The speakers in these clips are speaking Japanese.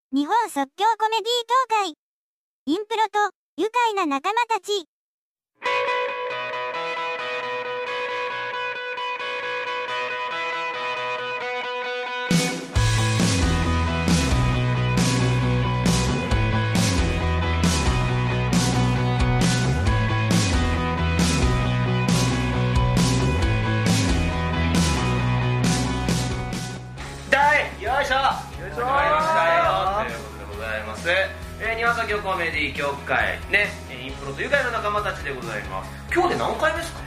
日本即興コメディ協会。インプロと愉快な仲間たち。 よいしょ、始まりましたよということでございます。日本即興コメディ協会ね、インプロと愉快な仲間たちでございます。今日で何回目ですか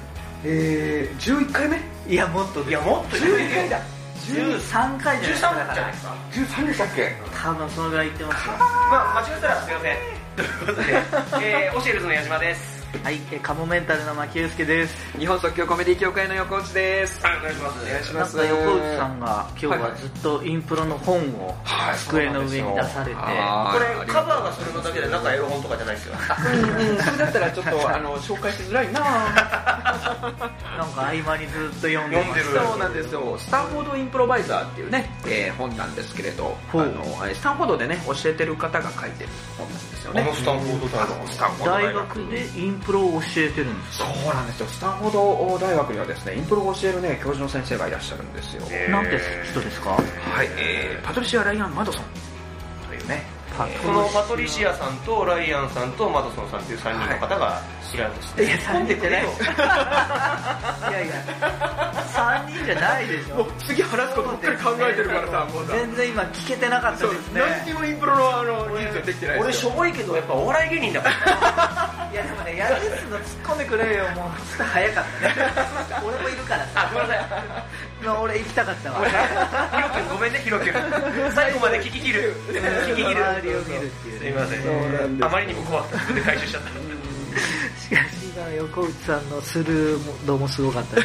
？11回目？ いやもっと 11回だ。 13回じゃないですか。 13じゃないですか。 13でしたっけ？ 多分そのぐらい言ってますよ。 まあ間違えたらすいません。ということで、オシエルズの矢島です。 はい、カモメンタルの牧祐介です。 日本即興コメディ協会の横内です。 はい、お願いします。 お願いします。 なんか横内さんが今日はずっとインプロの本を机の上に出されて、 これカバーがそれのだけで中エロ本とかじゃないですよ。 それだったらちょっと紹介しづらいな。 なんか合間にずっと読んでます。 そうなんですよ。スタンフォードインプロバイザーっていうね、本なんですけれど、スタンフォードでね教えてる方が書いてる本なんですよね。 スタンフォード大学でインプロを教えてるんですか？ そうなんですよ。スタンフォード大学にはですね、インプロを教えるね教授の先生がいらっしゃるんですよ。 なんて人ですか？ はい、パトリシア・ライアン・マドソンというね。 このパトリシアさんとライアンさんとマドソンさんという3人の方がいらっしゃる。 いや3人じゃない。いやいや3人じゃないでしょ。 もう次話すことばっかり考えてるからさ、もうさ全然今聞けてなかったですね。 何にもインプロの技術ができてない。 俺しょぼいけどやっぱお笑い芸人だから。 いやでもね、やるっすの突っ込んでくれよ。もうちょっと早かったね。俺もいるからさ。 ごめんなさい。 俺行きたかったわ。 ヒロ君ごめんね、ヒロ君。最後まで聞き切る。 周りを見るっていう。 すいません。あまりにも怖くて自分で回収しちゃった。 しかし今横内さんのスルー度もすごかったね。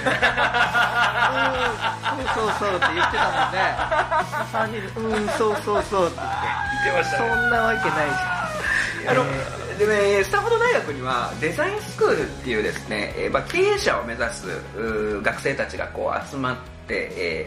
そうって言ってたもんね。3人でそうって言って言ってましたね。 そんなわけないじゃん。 でね、スタンフォード大学にはデザインスクールっていうですね、経営者を目指す学生たちがこう集まって、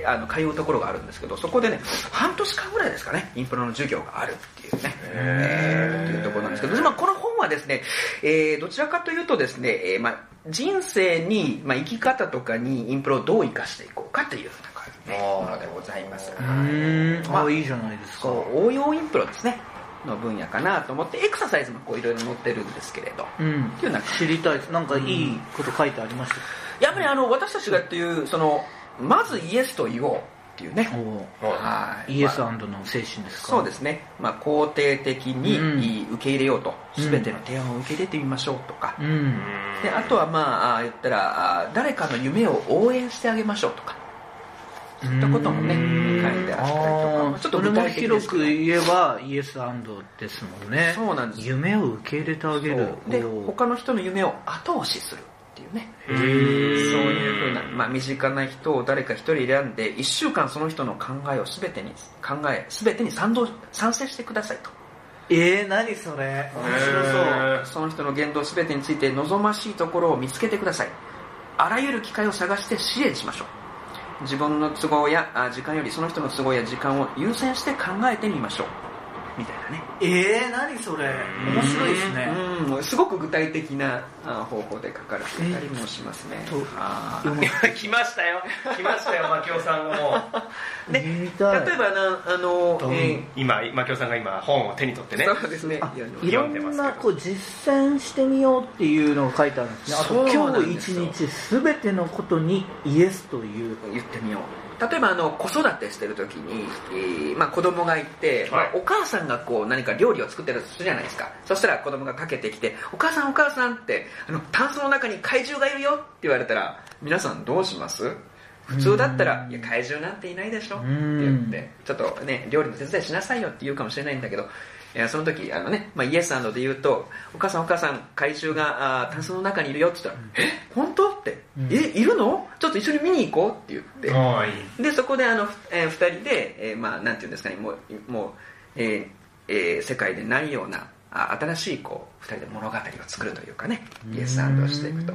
通うところがあるんですけど、そこでね、半年間ぐらいですかね、インプロの授業があるっていうね、っていうところなんですけど、この本はですね、どちらかというとですね、人生に、生き方とかにインプロをどう生かしていこうかというようなものでございます。 いいじゃないですか。 応用インプロですね。の分野かなと思ってエクササイズもこういろいろ載ってるんですけれど、っていうなんか知りたいです。なんかいいこと書いてありました。 やっぱり私たちがっていうまずイエスと言おうっていうね、 イエス&の精神ですか？ そうですね。肯定的に受け入れようと、全ての提案を受け入れてみましょうとか、であとは言ったら誰かの夢を応援してあげましょうとか、そういったこともね書いてあったりとか、ちょっと具体的ですけど、 それも広く言えばイエス&ですもんね。 そうなんです。 夢を受け入れてあげる。 で他の人の夢を後押しするっていうね。そういう風な、身近な人を誰か一人選んで1週間その人の考えを全てに賛成してくださいと。 何それ、面白そう。 その人の言動全てについて望ましいところを見つけてください。あらゆる機会を探して支援しましょう。自分の都合や時間よりその人の都合や時間を優先して考えてみましょうみたいなね。 何それ、面白いですね。 すごく具体的な方法で書かれていたりもしますね。 来ましたよ、牧雄さんがもう。 例えば今牧雄さんが今本を手に取ってね。 そうですね。 いろんな実践してみようっていうのが書いてあるんですね。あと今日一日すべてのことにイエスと言ってみよう。 例えば子育てしてる時に、子供がいて、お母さんがこう何か料理を作ってるとするじゃないですか。そしたら子供がかけてきて、お母さんってタンスの中に怪獣がいるよって言われたら、皆さんどうします？普通だったら、いや怪獣なんていないでしょって言って、ちょっとね料理の手伝いしなさいよって言うかもしれないんだけど、その時イエス&で言うと、お母さん怪獣がタンスの中にいるよって言ったら、本当って、いるの？ちょっと一緒に見に行こうって言って、でそこで2人で、なんていうんですかね、もう世界でないような新しい2人で物語を作るというかね、イエス&をしていくと。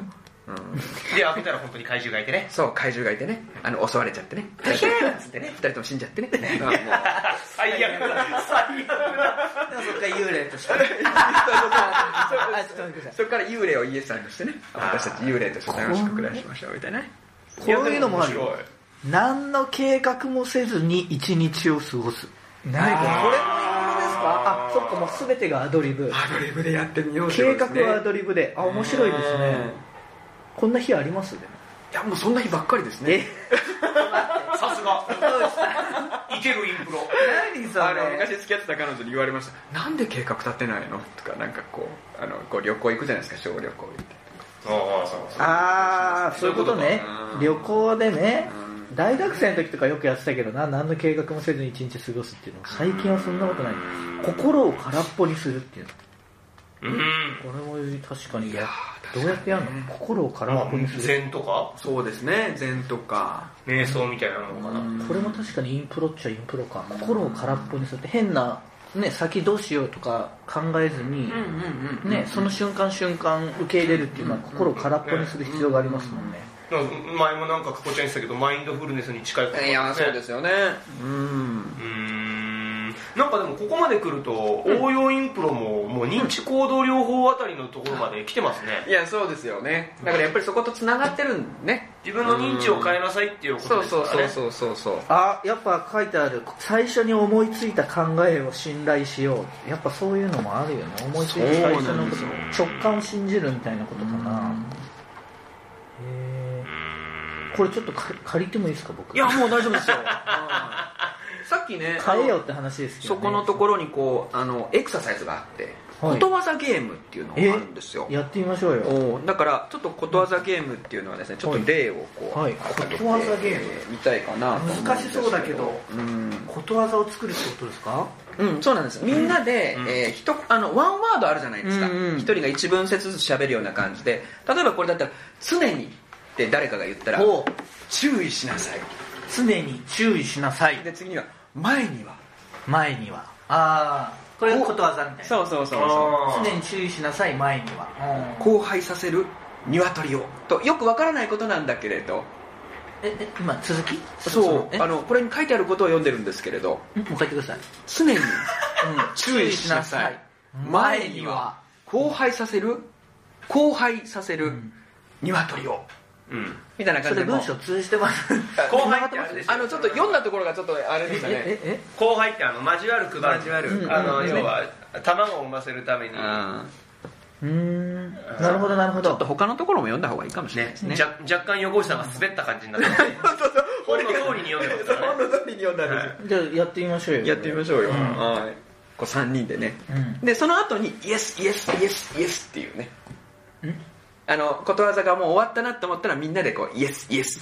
で開けたら本当に怪獣がいてね。 そう、怪獣がいてね、襲われちゃってね、大変っつってね、2人とも死んじゃってね。もう最悪だ、最悪だ。 でもそっから幽霊としてそこから幽霊をイエスさんとしてね、私たち幽霊として楽しく暮らしましょうみたいなね。 こういうのもあるよ。何の計画もせずに一日を過ごす。何これもいいものですか？あ、そっか、もう全てがアドリブ。 アドリブでやってみようって計ことですね。 画はアドリブで。あ、面白いですね。こんな日あります？でもいや、もうそんな日ばっかりですね。 さすが。いけるインプロ。 何それ？ 昔付き合ってた彼女に言われました。なんで計画立てないのとか、なんかこう旅行行くじゃないですか、小旅行行って。 ああ、そういうことね。旅行でね。大学生の時とかよくやってたけどな、何の計画もせずに一日過ごすっていうのは最近はそんなことない。心を空っぽにするっていうの。これも確かにどうやってやるの？心を空っぽにする。 禅とか？ そうですね、禅とか瞑想みたいなのかな。 これも確かにインプロっちゃインプロか。心を空っぽにするって変なね、先どうしようとか考えずにね、その瞬間瞬間受け入れるっていうのは心を空っぽにする必要がありますもんね。 前もなんかかこちゃん言ってたけど、マインドフルネスに近いことですね。 いや、そうですよね。 なんかでもここまで来ると、応用インプロももう認知行動療法あたりのところまで来てますね。 いや、そうですよね。だからやっぱりそことつながってるんね。 自分の認知を変えなさいっていうことですからね。 そう。 あ、やっぱ書いてある。最初に思いついた考えを信頼しよう。やっぱそういうのもあるよね。思いついた最初のこと、直感を信じるみたいなことかな。これちょっと借りてもいいですか、僕。 いや、もう大丈夫ですよ。さっきね、 変えようって話ですけど、ね、 そこのところにこうエクササイズがあって、ことわざゲームっていうのがあるんですよ。 やってみましょうよ。 だからちょっとことわざゲームっていうのはですね、ちょっと例をこう、 ことわざゲーム見たいかなと思うんですけど。 難しそうだけど、ことわざを作るってことですか？ そうなんです。みんなで、ワンワードあるじゃないですか。一人が一文節ずつ喋るような感じで、例えばこれだったら常にって誰かが言ったら注意しなさい。 常に注意しなさい。 で次には前には。 ああ、これことわざみたいな。 そう。 常に注意しなさい、前には。 交配させる鶏をと、よくわからないことなんだけれど。 今続き？ そう、これに書いてあることを読んでるんですけれど。 もう書いてください。 常に注意しなさい。前には交配させる鶏を。みたいな感じで。 それ文章通じてます。 後輩ってあれですよ。 ちょっと読んだところがちょっとあれでしたね。 後輩って交わる配る。要は卵を産ませるために。 なるほど。 ちょっと他のところも読んだ方がいいかもしれないですね。 若干横内さんが滑った感じになって本の通りに読んでますからね。 本の通りに読んだんですよ。 じゃあやってみましょうよ。 やってみましょうよ。こう3人でね。でその後にイエスっていうね。ことわざがもう終わったなと思ったらみんなでこうイエスっていう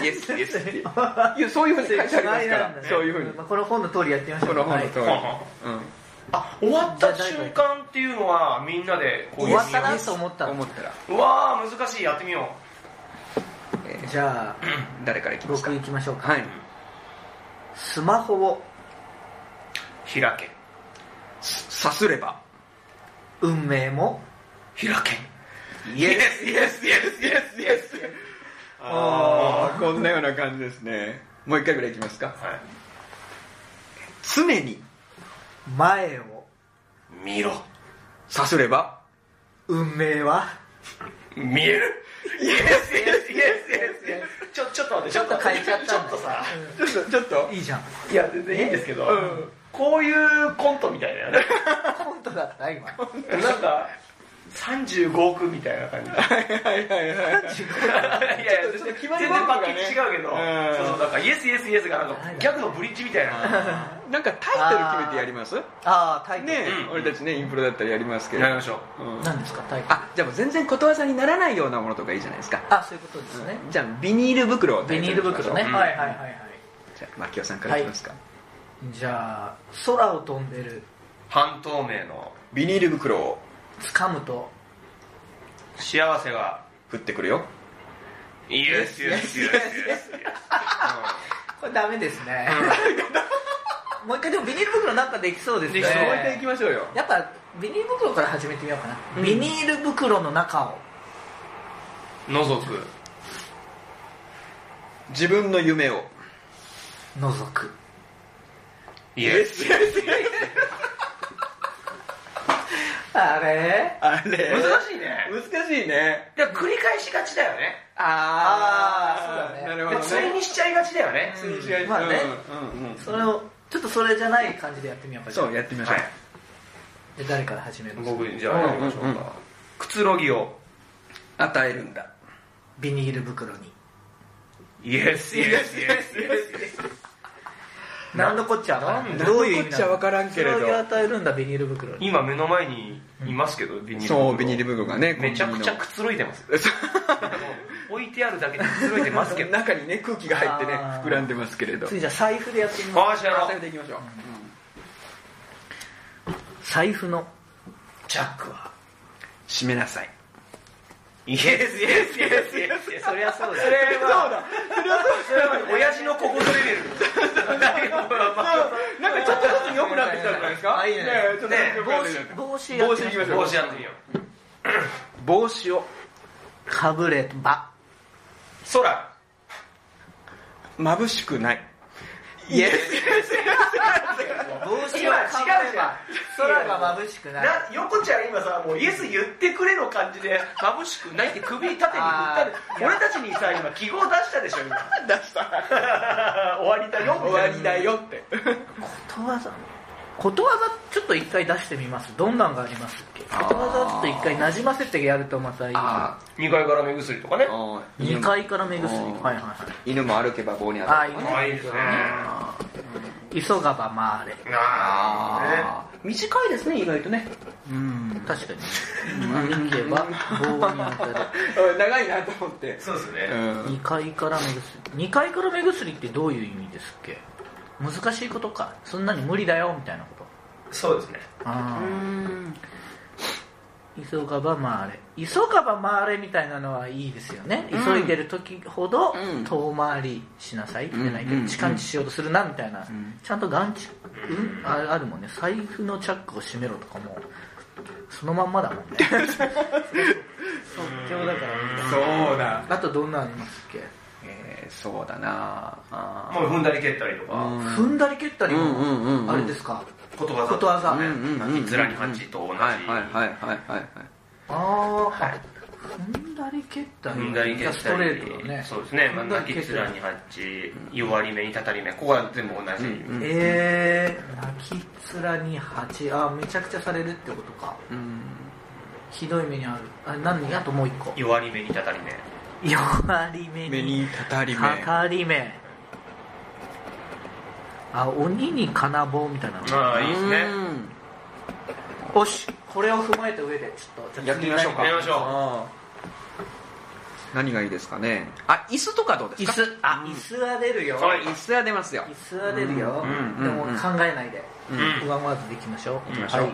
そういうふうに書いてありますから、そういうふうにこの本の通りやってみましょう。 この本の通り。 終わった瞬間っていうのはみんなでこう終わったなと思ったら、 うわー難しい、やってみよう。じゃあ誰からいきますか？ 僕いきましょうか。スマホを開け、 さすれば運命も開け。 イエス。こんなような感じですね。もう一回ぐらいいきますか？常に前を見ろ、 さすれば運命は見える。イエス。ちょっと待って、 ちょっと変えちゃったんだ。 ちょっとさ、 ちょっといいじゃん。 いや全然いいんですけど、こういうコントみたいなよね。 コントだった今。 なんか35億みたいな感じ。いやいや全然パッケージ違うけど、そうなんかイエスがなんかギャグのブリッジみたいな。 なんかタイトル決めてやります？ タイトルね、俺たちねインプロだったらやりますけど。 やりましょう。何ですかタイトル？ じゃあもう全然ことわざにならないようなものとかいいじゃないですか。 そういうことですね。 じゃあビニール袋をビニール袋ね。はい。 じゃあ牧雄さんからいきますか。 じゃあ空を飛んでる半透明のビニール袋を掴むと幸せが降ってくるよ。 イエス。 これダメですね。もう一回でもビニール袋なんかできそうですね。 もう一回行きましょうよ。 やっぱビニール袋から始めてみようかな。ビニール袋の中を覗く。 自分の夢を覗く。 イエス。 あれあれ難しいね。 難しいね。 いや、繰り返しがちだよね。 そうだねなるほどね。 対にしちゃいがちだよね。 まあねうんうんそれをちょっとそれじゃない感じでやってみようか。 そう、やってみましょう。 はい。 で誰から始める？ 僕、じゃあやりましょううんうんか。くつろぎを。 与えるんだ。 ビニール袋に。 イエス、イエス、イエス、イエス。 何のこっちゃなんだどういう意味何のこっちゃわからんけれどそれを与えるんだ、ビニール袋に。 今目の前にいますけど、ビニール袋。 そう、ビニール袋がね、 めちゃくちゃくつろいでます。置いてあるだけでくつろいでますけど。 中にね、空気が入ってね、 あー膨らんでますけれど。 次じゃあ財布でやってみます。 ああ、じゃあそれでいきましょう。 財布のチャックは？ 閉めなさい。 イエス、イエス、イエス、イエス。 そりゃそうだ。 それは、それは親父のここぞレベル。 なんかちょっとずつ良くなってきたんじゃないですか？ あいいねちょっとずつ良くなってきた。 帽子やってみましょう。 帽子やってみよう。 帽子をかぶれば。 空。 眩しくない。イエス。 帽子をかぶれば空が眩しくない。 横ちゃん今さ、もうイエス言ってくれの感じで、眩しくないって首縦に振ったで、俺たちにさ、今記号出したでしょ、今。 出した。 終わりだよ。 終わりだよって。 ことわざちょっと一回出してみます。どんなんがありますっけ？ことわざちょっと一回馴染ませてやるとまたいい。 あ 2階から目薬とかね。 あ。 2階から目薬。 うんはいはいはい。 犬も歩けば棒に当ああ、 たる。 いいね。 あいいですね。 急がば回れ。 あ短いですね、意外とね。 うん、確かに。歩けば棒に当たる。 長いなと思って。 そうですね。 2階から目薬。2階から目薬ってどういう意味ですっけ？難しいことか。そんなに無理だよみたいなこと。 そうですね。 あ急がば回れ。急がば回れみたいなのはいいですよね。急いでる時ほど遠回りしなさいってないけど、近道しようとするなみたいな。ちゃんと眼蓄、あるもんね。財布のチャックを閉めろとかも、そのまんまだもんね。即興だからそうだ。 あとどんなのありますっけ？ そうだな。 もう踏んだり蹴ったりとか。 踏んだり蹴ったりも、あれですか？ ことわざ。 ことわざ。 泣き面に蜂と同じ。 はいはいはいはいはい。 ああ、踏んだり蹴ったり。 踏んだり蹴ったり。 ストレートだね。 そうですね。泣き面に蜂、弱り目にたたり目。ここは全部同じ。 泣き面に蜂。あ、めちゃくちゃされるってことか。ひどい目にある。あ、何？あともう一個。 弱り目にたたり目。 弱り目にたたり目。 たたり目。あ、鬼に金棒みたいなの。 ああ、いいですね。 よし、これを踏まえた上でちょっとやってみましょうか。 やりましょ何がいいですかね。あ、椅子とかどうですか？ 椅子。あ、椅子は出るよ。 はい椅子は出ますよ。 椅子は出るよ。でも考えないで。上回っていきましょう。 行きましょう。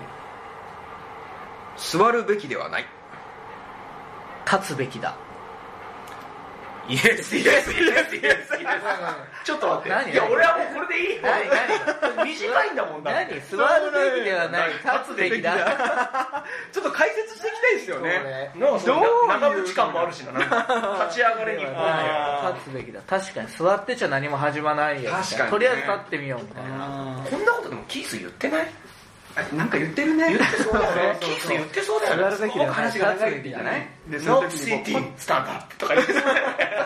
座るべきではない。 立つべきだ。 イエスイエスイエスイエスイエス。ちょっと待って。 何いや、俺はもうこれでいい。 何短いんだもんだ。 何？座るべきではない。立つべきだ。 ちょっと解説していきたいですよね。 なんかその長渕感もあるしな。立ち上がれに行く。 立つべきだ。確かに座ってちゃ何も始まないよ。 確かにねとりあえず立ってみようみたいな。 こんなことでもキース言ってない？ なんか言ってるね。 言ってそうだよね。キース言ってそうだよね。 座るべきだよね。 話が長いんじゃないで、 ノーシティスタンドアップとか言ってそうだよね。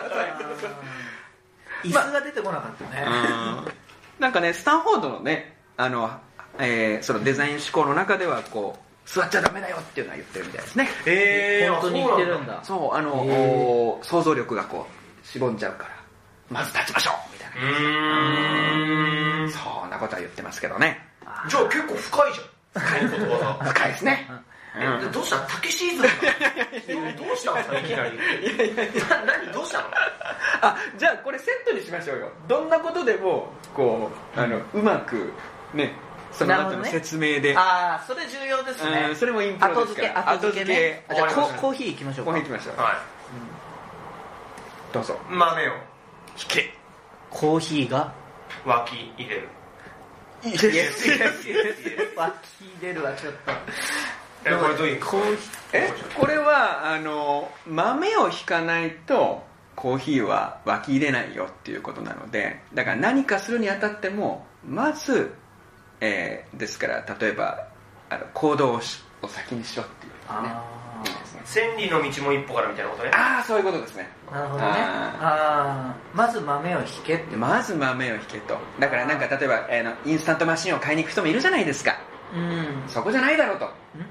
椅子が出てこなかったね。 なんかね、スタンフォードのね、そのデザイン思考の中ではこう座っちゃダメだよっていうのは言ってるみたいですね。 本当に言ってるんだ。 そう想像力がこうしぼんじゃうからまず立ちましょうみたいな。そんなことは言ってますけどね。 じゃあ結構深いじゃん。 深いですね。 どうしたの？タケシーズンどうしたのいきなり。何どうしたの？ あ、じゃあこれセットにしましょうよ。どんなことでもこううまくね、その後の説明で。 ああ、それ重要ですね。 それもインプロですから。 後付けね。じゃあコーヒー行きましょうか。 コーヒー行きましょう。 はい。 どうぞ。 豆を引け。 コーヒーが湧き入れる。 湧き出るはちょっと。 これどういうコーヒこれは豆をひかないとコーヒーは湧き入れないよっていうことなので、だから何かするにあたってもまず、ですから例えば行動を先にしろっていうことね。いいですね。 千里の道も一歩からみたいなことね。 ああ、そういうことですね。 なるほどね。まず豆をひけって。 まず豆をひけと。だからなんか例えばインスタントマシンを買いに行く人もいるじゃないですか。そこじゃないだろうと。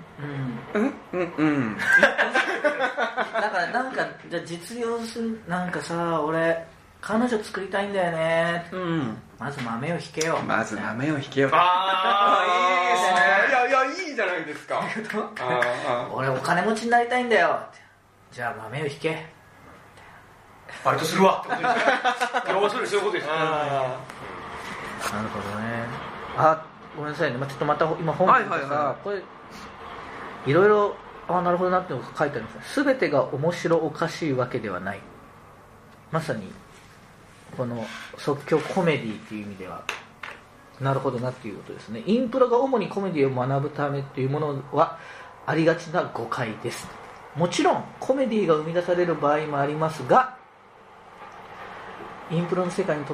なんかじゃあ実用する、なんかさ、俺彼女作りたいんだよね、まず豆をひけよ。 まず豆をひけよ。 ああ、いいですね。 いいじゃないですか。 俺お金持ちになりたいんだよ。じゃあ豆をひけ。 バイトするわってことですね。要するにそういうことですね。 なるほどね。ごめんなさいね、ちょっとまた今本見てさ、これいろいろなるほどなってのが書いてあるんですね。全てが面白おかしいわけではない。まさにこの即興コメディっていう意味ではなるほどなっていうことですね。インプロが主にコメディを学ぶためっていうものはありがちな誤解です。もちろんコメディが生み出される場合もありますが、インプロの世界にとって、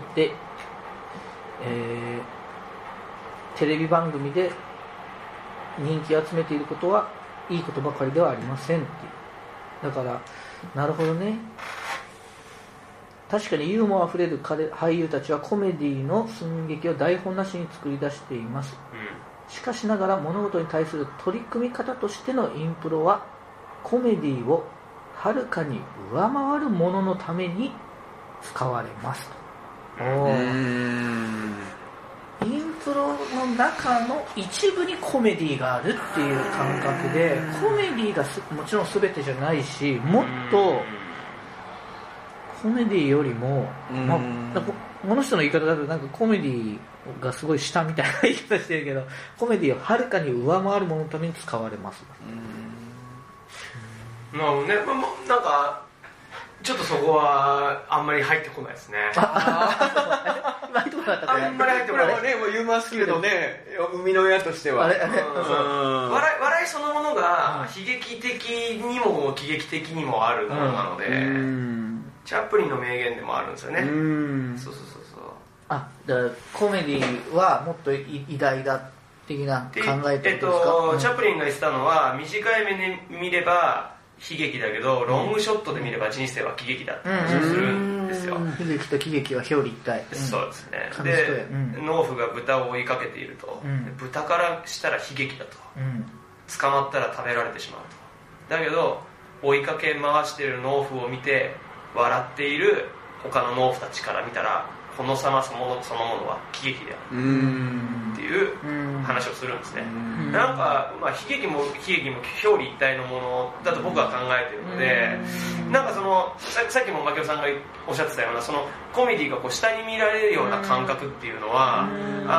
テレビ番組で人気を集めていることはいいことばかりではありませんっていう。だからなるほどね。確かにユーモアあふれる俳優たちはコメディの寸劇を台本なしに作り出しています、しかしながら物事に対する取り組み方としてのインプロはコメディをはるかに上回るもののために使われますと。インプロの中の一部にコメディがあるっていう感覚で、コメディがもちろん全てじゃないし、もっとコメディよりも、この人の言い方だとなんかコメディがすごい下みたいな言い方してるけど、コメディをはるかに上回るもののために使われます。 なるほどね。なんかちょっとそこはあんまり入ってこないですね。 あんまり入ってこない。これはね、もうユーモアスキルのね、生みの親としては。 笑いそのものが悲劇的にも喜劇的にもあるものなので、チャップリンの名言でもあるんですよね。そう。 だからコメディはもっと偉大だ的な考えてるんですか？ チャップリンが言ってたのは、短い目で見れば悲劇だけどロングショットで見れば人生は喜劇だって話をするんですよ。 悲劇と喜劇は表裏一体。 そうですね。で、農夫が豚を追いかけていると、豚からしたら悲劇だと、捕まったら食べられてしまうと。だけど追いかけ回している農夫を見て笑っている他の農夫たちから見たら、この様そのものは喜劇であるっていう話をするんですね。なんか、悲劇も表裏一体のものだと僕は考えているので、なんかさっきも牧野さんがおっしゃってたような、そのコメディがこう下に見られるような感覚っていうのは、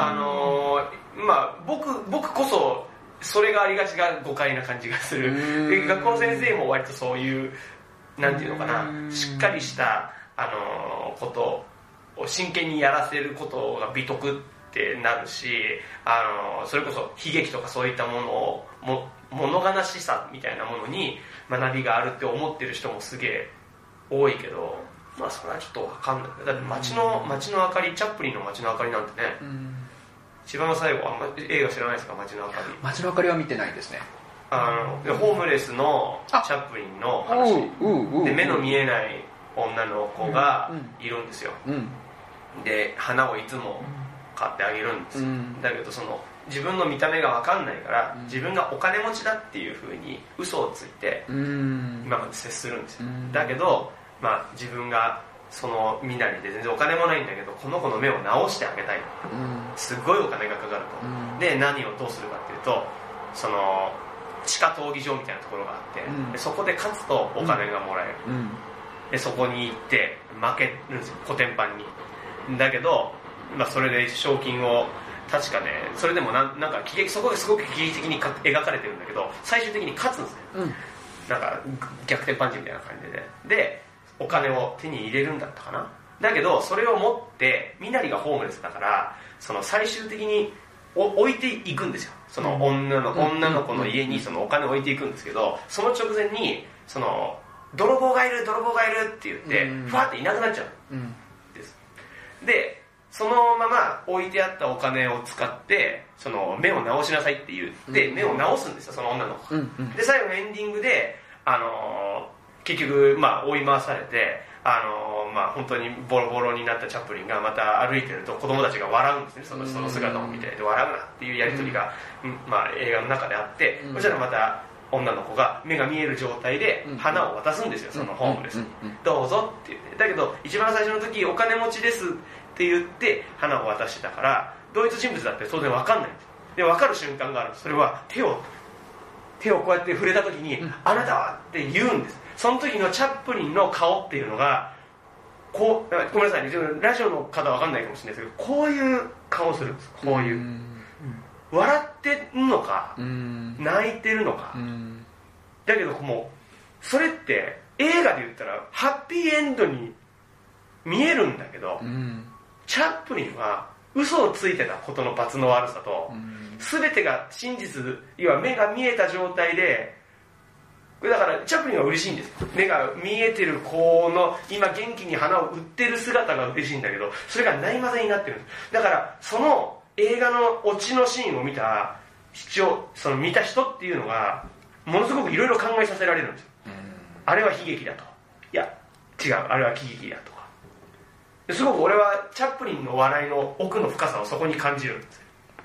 僕こそそれがありがちが誤解な感じがする。で、学校の先生も割とそういう、なんていうのかな、しっかりしたことを真剣にやらせることが美徳ってなるし、それこそ悲劇とかそういったものを物悲しさみたいなものに学びがあるって思ってる人もすげえ多いけど、それはちょっと分かんない。だって街の明かり、チャップリンの街の明かりなんてね、一番最後、映画知らないですか？街の明かり。 街の明かりは見てないですね。 ホームレスのチャップリンの話で、目の見えない女の子がいるんですよ。で、花をいつも買ってあげるんですよ。だけど自分の見た目が分かんないから、自分がお金持ちだっていう風に嘘をついて今まで接するんですよ。だけど、自分が身なりで全然お金もないんだけど、この子の目を直してあげたい、すごいお金がかかると、で何をどうするかっていうと、地下闘技場みたいなところがあって、でそこで勝つとお金がもらえる、でそこに行って負けるんですよ、コテンパンに。だけど、それで賞金を確かね、それでもなんかそこですごく喜劇的に描かれてるんだけど、最終的に勝つんですね、なんか逆転パンチみたいな感じでお金を手に入れるんだったかな。だけどそれを持って、身なりがホームレスだから、最終的に置いていくんですよ、その女の子の家にそのお金を置いていくんですけど、その直前にその泥棒がいるって言ってふわっていなくなっちゃうんです、でそのまま置いてあったお金を使ってその目を直しなさいって言って目を直すんですよ、その女の子が、で最後のエンディングで結局追い回されて本当にボロボロになったチャップリンがまた歩いてると子供たちが笑うんですね、その姿を見て、で笑うなっていうやり取りが、映画の中であって、そしたらまた女の子が目が見える状態で花を渡すんですよ、そのホームレスに、どうぞって言って。だけど一番最初の時お金持ちですって言って花を渡してたから同一人物だって当然分かんないんです。で分かる瞬間がある。それは手をこうやって触れた時に、あなたはって言うんです。その時のチャップリンの顔っていうのがごめんなさいね、ラジオの方は分かんないかもしれないですけど、こういう顔するんです。こういう笑ってんのか泣いてるのか、だけどもうそれって映画で言ったらハッピーエンドに見えるんだけど、チャップリンは嘘をついてたことの罰の悪さと、全てが真実、要は目が見えた状態で、だからチャップリンは嬉しいんです。目が見えてる子の今元気に花を売ってる姿が嬉しいんだけど、それがないまぜになってるんです。だからその映画のオチのシーンを見た見た人っていうのがものすごくいろいろ考えさせられるんですよ。あれは悲劇だと、いや違う、あれは喜劇だとか、すごく俺はチャップリンの笑いの奥の深さをそこに感じるんですよ。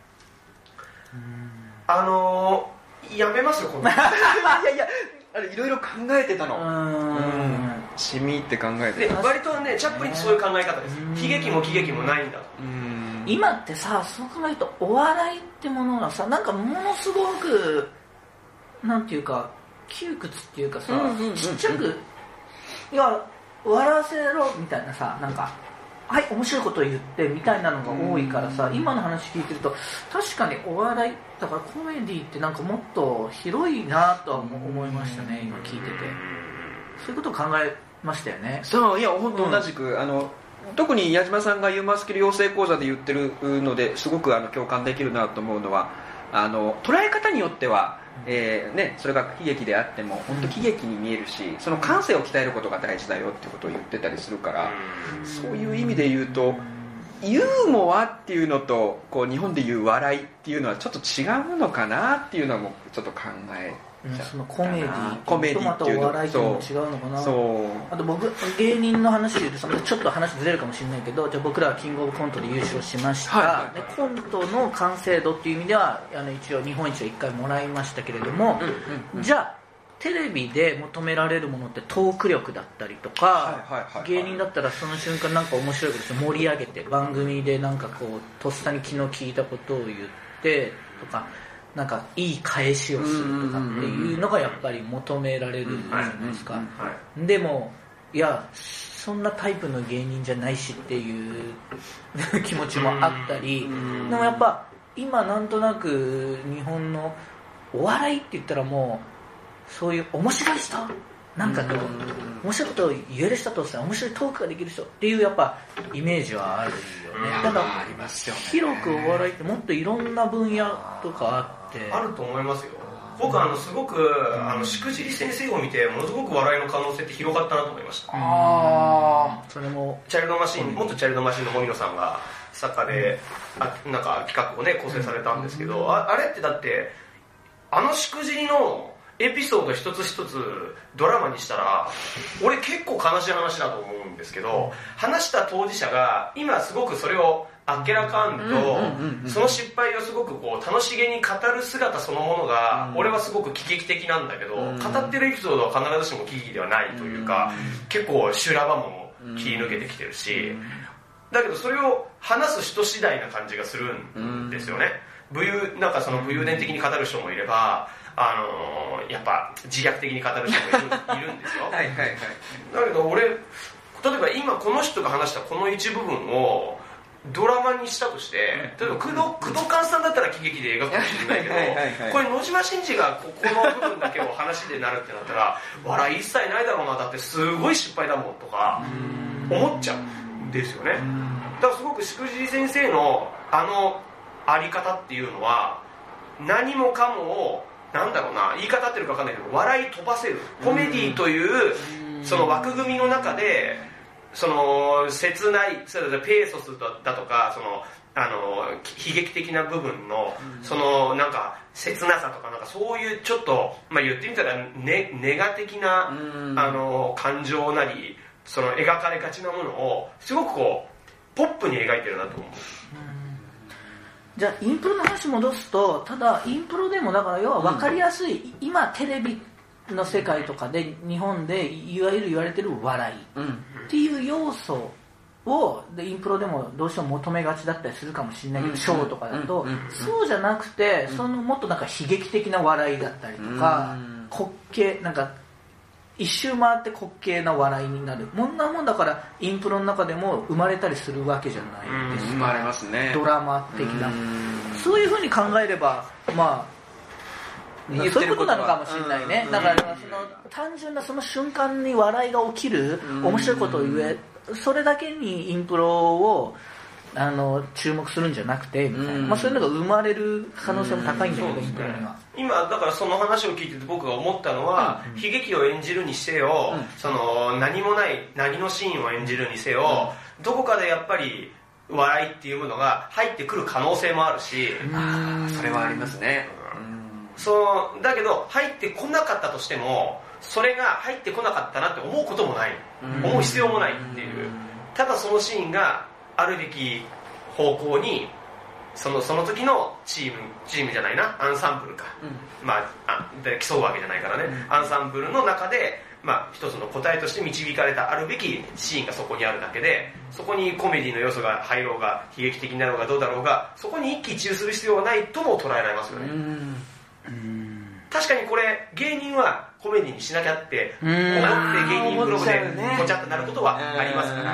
やめますよこのいやいろいろ考えてたの。しみって考えてで割とねチャップリンってそういう考え方です。悲劇も喜劇もないんだと。 今ってさ、そう考えるとお笑いってものがさ、なんかものすごくなんていうか窮屈っていうかさ、ちっちゃくいや笑わせろみたいなさ、なんかはい面白いことを言ってみたいなのが多いからさ、今の話聞いてると確かにお笑いだからコメディってなんかもっと広いなとは思いましたね、今聞いてて。そういうことを考えましたよね。 そう、いや本当同じく、特に矢島さんがユーマースキル養成講座で言ってるのですごく共感できるなと思うのは、捉え方によっては、それが悲劇であっても本当喜劇に見えるし、その感性を鍛えることが大事だよってことを言ってたりするから、そういう意味で言うとユーモアっていうのとこう日本でいう笑いっていうのはちょっと違うのかなっていうのもちょっと考えそのコメディとまたお笑いとも違うのかな。あと僕芸人の話で言うとちょっと話ずれるかもしれないけど、じゃあ僕らはキングオブコントで優勝しました、でコントの完成度っていう意味では一応日本一を1回もらいましたけれども、じゃあテレビで求められるものってトーク力だったりとか、芸人だったらその瞬間なんか面白いこと盛り上げて番組でなんかこうとっさに気の利いたことを言ってとか、なんかいい返しをするとかっていうのがやっぱり求められるじゃないですか。でもいやそんなタイプの芸人じゃないしっていう気持ちもあったり、でもやっぱ今なんとなく日本のお笑いって言ったらもうそういう面白い人なんか面白いことを言える人と面白いトークができる人っていうやっぱイメージはあるよね。ただ広くお笑いってもっといろんな分野とかあってあると思いますよ。僕すごくしくじり先生を見てものすごく笑いの可能性って広がったなと思いました。 それもチャイルドマシーン、元チャイルドマシーンの森野さんが作家でなんか企画をね構成されたんですけど、あれってだってしくじりのエピソード一つ一つドラマにしたら俺結構悲しい話だと思うんですけど、話した当事者が今すごくそれをあっけらかんとその失敗をすごくこう楽しげに語る姿そのものが俺はすごく喜劇的なんだけど、語ってるエピソードは必ずしも喜劇ではないというか、結構修羅場も切り抜けてきてるし、だけどそれを話す人次第な感じがするんですよね。なんかその武勇伝的に語る人もいればやっぱ自虐的に語る人もいるんですよ。だけど俺例えば今この人が話したこの一部分をドラマにしたとして、例えば工藤勘さんだったら喜劇で描くかもしれないけど、これ野島伸司がこの部分だけを話でなるってなったら笑い一切ないだろうな、だってすごい失敗だもんとか思っちゃうんですよね。だからすごくしくじり先生のあり方っていうのは何もかもをなんだろうな、言い方ってるか分かんないけど笑い飛ばせるコメディというその枠組みの中でその切ないペーソスだとかその悲劇的な部分のそのなんか切なさとかなんかそういうちょっと、まあ、言ってみたらネガ的な感情なりその描かれがちなものをすごくこうポップに描いてるなと思う。 じゃあインプロの話戻すと、ただインプロでもだから要は分かりやすい、今テレビの世界とかで日本でいわゆる言われてる笑いっていう要素をでインプロでもどうしても求めがちだったりするかもしれないけど、ショーとかだとそうじゃなくて、そのもっとなんか悲劇的な笑いだったりとか、滑稽なんか一周回って滑稽な笑いになるもんなもんだから、インプロの中でも生まれたりするわけじゃないですか。 生まれますね。 ドラマ的なそういうふうに考えればまあそういうことなのかもしれないね。だからその単純なその瞬間に笑いが起きる面白いことを言え、それだけにインプロを注目するんじゃなくてみたいな、まあ、そういうのが生まれる可能性も高いんだけど、インプロには今だからその話を聞いてて僕が思ったのは、悲劇を演じるにせよ、その何もない何のシーンを演じるにせよ、どこかでやっぱり笑いっていうものが入ってくる可能性もあるし、 それはありますね。 そうだけど入ってこなかったとしてもそれが入ってこなかったなって思うこともない、思う必要もないっていう、ただそのシーンがあるべき方向にその時のチームじゃないな、アンサンブルか、まあで競うわけじゃないからね、アンサンブルの中で、まあ、一つの答えとして導かれたあるべきシーンがそこにあるだけで、そこにコメディの要素が入ろうが悲劇的になろうがどうだろうが、そこに一喜一憂する必要はないとも捉えられますよね。確かにこれ芸人はコメディにしなきゃって思って芸人プログでごちゃってなることはありますから、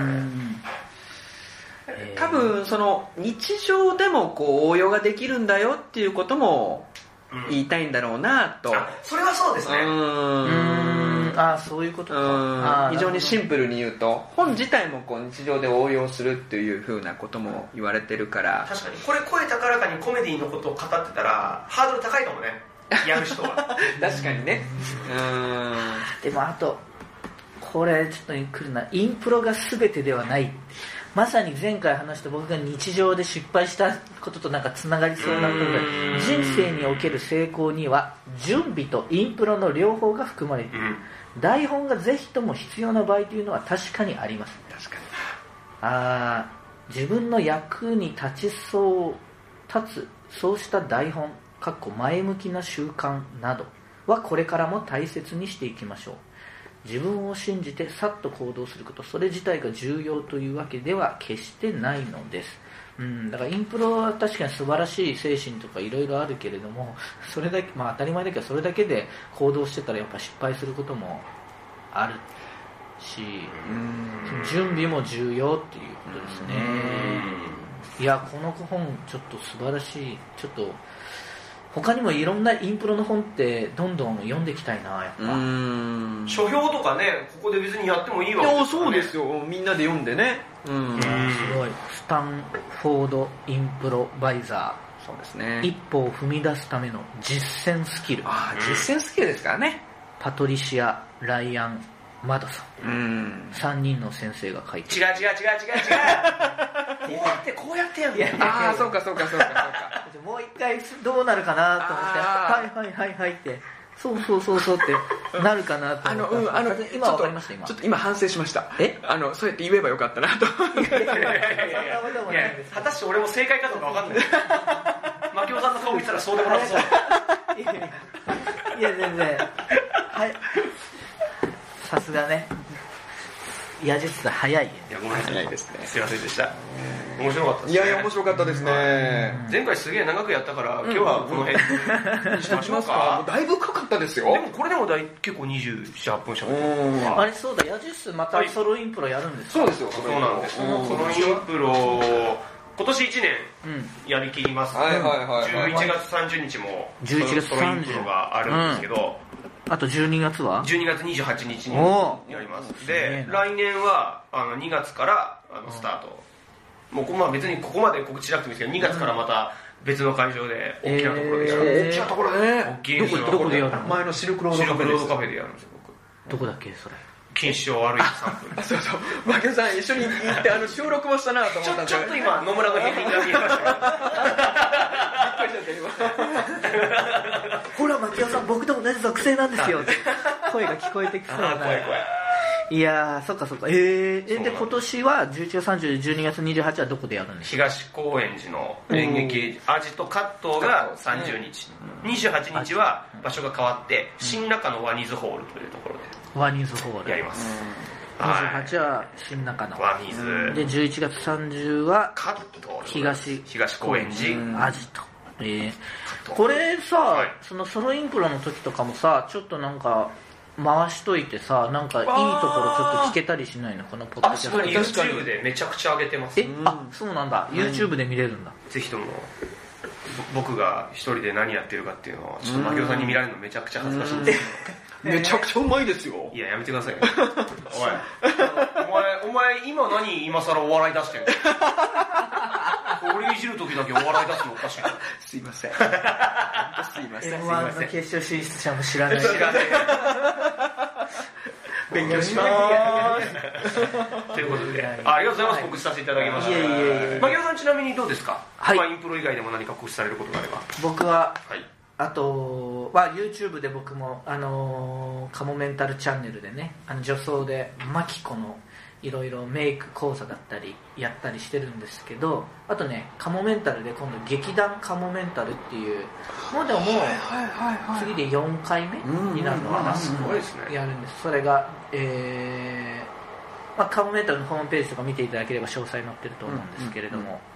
多分その日常でもこう応用ができるんだよっていうことも言いたいんだろうなと、 それはそうですね。 そういうことか。 非常にシンプルに言うと本自体もこう日常で応用するっていう風なことも言われてるから、 確かにこれ声高らかにコメディのことを語ってたらハードル高いかもね、やる人は確かにね。 でもあとこれちょっと来るな、インプロが全てではない。まさに前回話した僕が日常で失敗したこととなんかつながりそうなことで、人生における成功には準備とインプロの両方が含まれている、台本がぜひとも必要な場合というのは確かにあります。 確かに自分の役に立つそうした台本前向きな習慣などはこれからも大切にしていきましょう。自分を信じてさっと行動すること、それ自体が重要というわけでは決してないのです。だからインプロは確かに素晴らしい精神とかいろいろあるけれども、それだけ、当たり前だけどそれだけで行動してたらやっぱ失敗することもあるし、準備も重要っていうことですね。いや、この本ちょっと素晴らしい。ちょっと他にもいろんなインプロの本ってどんどん読んでいきたいな、やっぱ。 書評とかね、ここで別にやってもいいわけですからね。そうですよ、みんなで読んでね。 すごい。スタンフォードインプロバイザー。そうですね。 一歩を踏み出すための実践スキル。 実践スキルですからね。 パトリシア・ライアン・マドソン。3人の先生が書いて違うこうやってやるんだよ。 そうかもう一回どうなるかなと思ってはいってそうってなるかなと思って今分かりました。 ちょっと今反省しました。そうやって言えばよかったなと。 果たして俺も正解かどうか分かんない。牧雄さんの顔見たらそうでもなさそう。 いや全然はいさすがね、矢術早い。 いや、ごめんなさいですね。すいませんでした。面白かったですね。 いや面白かったですね。 前回すげえ長くやったから今日はこの辺にしましょうか。 だいぶ深かったですよ。 でもこれでも結構27、8分しゃべって。 あれそうだ、矢術またソロインプロやるんですか。 そうですよ。 そうなんです。ソロインプロ今年1年やりきります。11月30日もソロインプロがあるんですけど、 あと12月は 12月28日にやります。で来年は2月からスタートもうまあ別にここまで告知しなくてもいいですけど、2月からまた別の会場で大きなところでやる、大きなところだね、大きいんですよ。 どこでやるの？ 前のシルクロードカフェでやるんですよ僕。 どこだっけそれ？ 錦糸町を歩いて3分。 そうそう、マキオさん一緒に行って収録もしたなと思ったんですちょっと今野村の片鱗が見えましたけどほらマキオさん僕と同じ属性なんですよって声が聞こえてきそうな。 怖いいやー、そっかそっか。で今年は11月30日12月28日はどこでやるんですか？ 東高円寺の演劇アジトカットが30日、28日は場所が変わって新中野ワニズホールというところでワニズホールやります。 28は新中野ワニズで、11月30はカット東高円寺アジト。これさ、そのソロインプロの時とかもさ、ちょっとなんか回しといてさ、なんかいいところちょっと聞けたりしないの？このポッドキャスト。 YouTube でめちゃくちゃ上げてます。 そうなんだ。YouTube で見れるんだ。 ぜひとも僕が一人で何やってるかっていうのをちょっとマキオさんに見られるのめちゃくちゃ恥ずかしいんですけど。 めちゃくちゃうまいですよ。 いや、やめてくださいよ。お前今何今更お笑い出してんの？俺いじる時だけお笑い出すのおかしいな。 すいません。すいません。 M1 の決勝進出者も知らない。 勉強しまーす。ということで、ありがとうございます。告知させていただきました。マキオさんちなみにどうですか？インプロ以外でも何か告知されることがあれば。 僕は、あとは YouTube で僕もカモメンタルチャンネルでね、女装でマキコのいろいろメイク講座だったりやったりしてるんですけど、あとねカモメンタルで今度劇団カモメンタルっていうもうでも次で4回目になるのかな。 すごいですね。 やるんです。それがカモメンタルのホームページとか見ていただければ詳細載ってると思うんですけれども、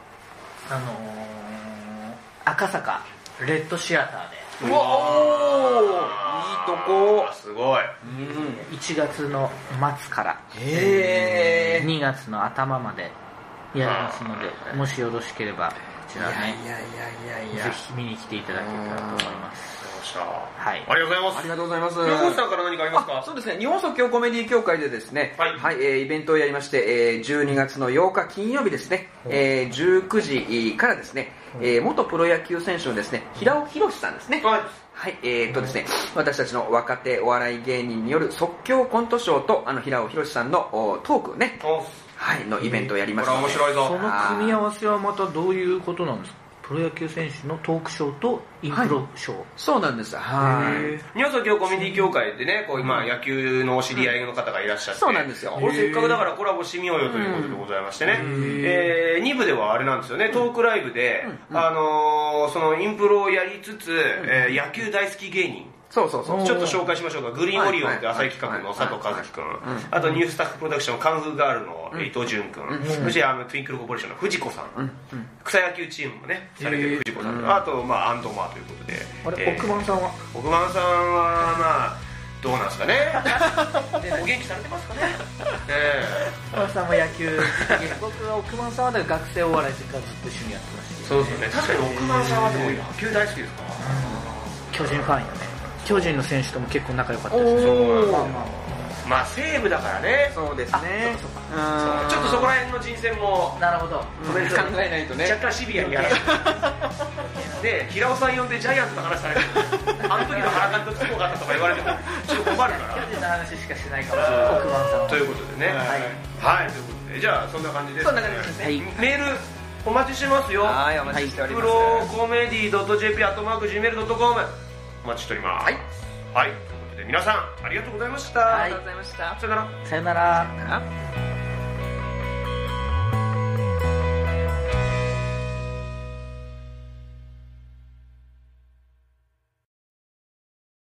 赤坂レッドシアターで、 うわー、いいとこ。 すごい。 1月の末から2月の頭までやりますので、もしよろしければこちらね、ぜひ見に来ていただけたらと思います。 はい、ありがとうございます。 ありがとうございます。 山本さんから何かありますか？ そうですね、日本即興コメディ協会でですね、イベントをやりまして、12月の8日金曜日ですね、19時からですね、元プロ野球選手のですね、平尾博さんですね。ですね、私たちの若手お笑い芸人による即興コントショーと平尾博さんのトークね、のイベントをやりますので、 面白いぞ。 その組み合わせはまたどういうことなんですか？プロ野球選手のトークショーとインプロショー、 そうなんです。 日本即興コメディ協会でね、今野球のお知り合いの方がいらっしゃって、 そうなんですよ。 これせっかくだからコラボしてみようよということでございましてね、2部ではあれなんですよね、トークライブでそのインプロをやりつつ野球大好き芸人そうちょっと紹介しましょうか。グリーンオリオンって浅井企画の佐藤和樹くん、あとニュースタッフプロダクションカンフーガールの伊藤潤くん、そしてトゥインクルコーポレーションの藤子さん、草野球チームもねされてる藤子さん、あとアンドマーということで、 億万さんはどうなんですかね。お元気されてますかね。 億万さんも野球僕は億万さんは学生お笑いからずっと一緒にやってました。 そうですね、確かに億万さんはでも野球大好きですか？ 巨人ファンよね。巨人の選手とも結構仲良かったです。 西武だからね。 そうですね。 ちょっとそこら辺の人選もなるほど考えないとね。 若干シビアにやられてで、平尾さん呼んでジャイアンツの話されてあの時の原監督すごかったとか言われてもちょっと困るから巨人の話しかしないかもしれない。億万さんということでね、はい、ということで、じゃあそんな感じです。 そんな感じですね。 メールお待ちしてますよ。 はい、お待ちしております。 プロコメディ .jp@gmail.com お待ちしております。はい、ということで皆さんありがとうございました。 ありがとうございました。 さよなら。 さよなら。